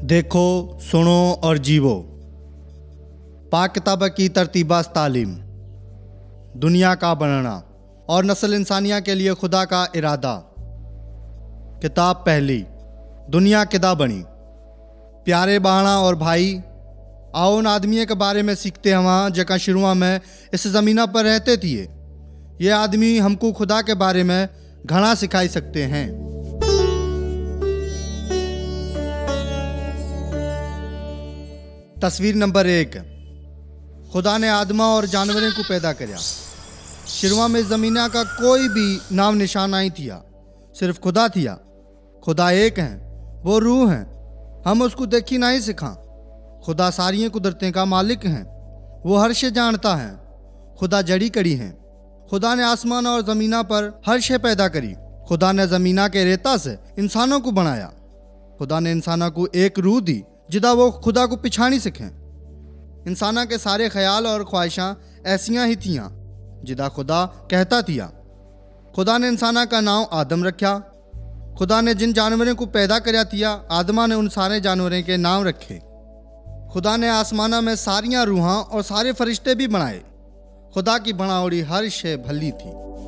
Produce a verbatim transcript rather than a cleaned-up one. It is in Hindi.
देखो, सुनो और जीवो। पाक किताब की तरतीबास तालीम, दुनिया का बनना और नस्ल इंसानिया के लिए खुदा का इरादा। किताब पहली, दुनिया किदा बनी। प्यारे बाणा और भाई, आओ उन आदमी के बारे में सीखते हवा जका शुरुआ में इस ज़मीना पर रहते थिए। ये आदमी हमको खुदा के बारे में घना सिखाई सकते हैं। तस्वीर नंबर एक, खुदा ने आदमा और जानवरों को पैदा करया। शुरुआ में ज़मीना का कोई भी नाम निशान नहीं थिया, सिर्फ खुदा थिया। खुदा एक हैं, वो रूह हैं, हम उसको देखी नहीं सिखा। खुदा सारी कुदरतें का मालिक हैं, वो हर शे जानता है। खुदा जड़ी कड़ी हैं। खुदा ने आसमान और ज़मीना पर हर शे पैदा करी। खुदा ने ज़मीना के रेता से इंसानों को बनाया। खुदा ने इंसानों को एक रूह दी जिदा वो खुदा को पिछानी सीखें। इंसाना के सारे ख्याल और ख्वाहिशां ऐसियां ही थियां जिदा खुदा कहता थिया। खुदा ने इंसाना का नाम आदम रखा। खुदा ने जिन जानवरों को पैदा करया थिया, आदमा ने उन सारे जानवरों के नाम रखे। खुदा ने आसमाना में सारियां रूहां और सारे फरिश्ते भी बनाए। खुदा की बनावड़ी हर शे भली थी।